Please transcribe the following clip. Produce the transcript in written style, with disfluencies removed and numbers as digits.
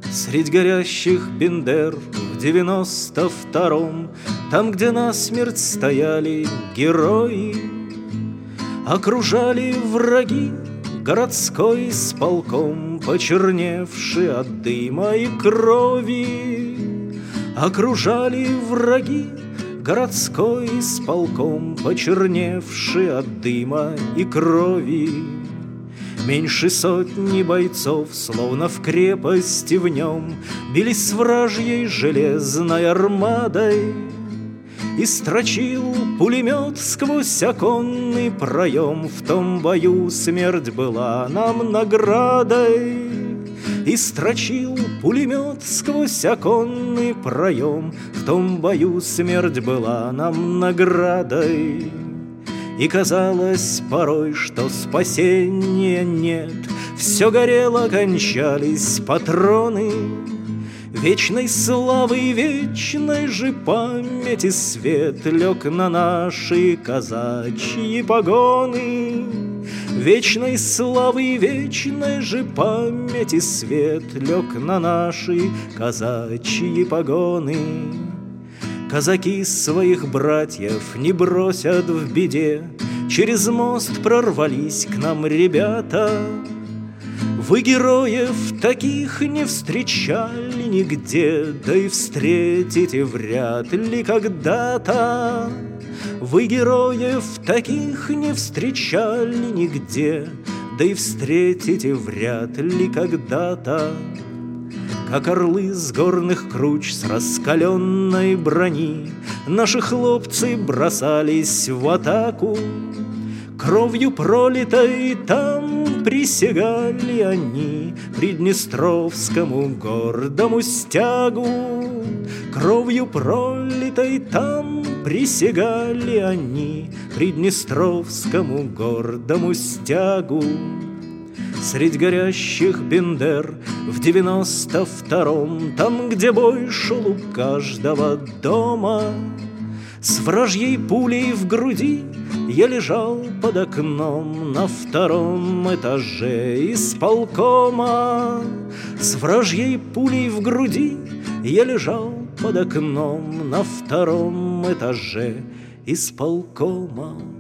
Средь горящих бендер в 92-м, там, где насмерть стояли герои, окружали враги городской исполком, почерневший от дыма и крови. Окружали враги городской исполком, почерневший от дыма и крови. Меньше сотни бойцов, словно в крепости в нем, бились с вражьей железной армадой. И строчил пулемет сквозь оконный проем. В том бою смерть была нам наградой. И строчил пулемет сквозь оконный проем. В том бою смерть была нам наградой. И казалось порой, что спасения нет. Все горело, кончались патроны. Вечной славы и вечной же памяти свет лег на наши казачьи погоны. Вечной славы и вечной же памяти свет лег на наши казачьи погоны. Казаки своих братьев не бросят в беде, через мост прорвались к нам ребята. Вы героев таких не встречали нигде, да и встретите вряд ли когда-то. Вы героев таких не встречали нигде, да и встретите вряд ли когда-то. Как орлы с горных круч с раскаленной брони, наши хлопцы бросались в атаку. Кровью пролитой там присягали они Приднестровскому гордому стягу. Кровью пролитой там присягали они Приднестровскому гордому стягу. Средь горящих бендер в 92-м, там, где бой шел у каждого дома, с вражьей пулей в груди я лежал под окном на 2-м этаже исполкома. С вражьей пулей в груди я лежал под окном на 2-м этаже исполкома.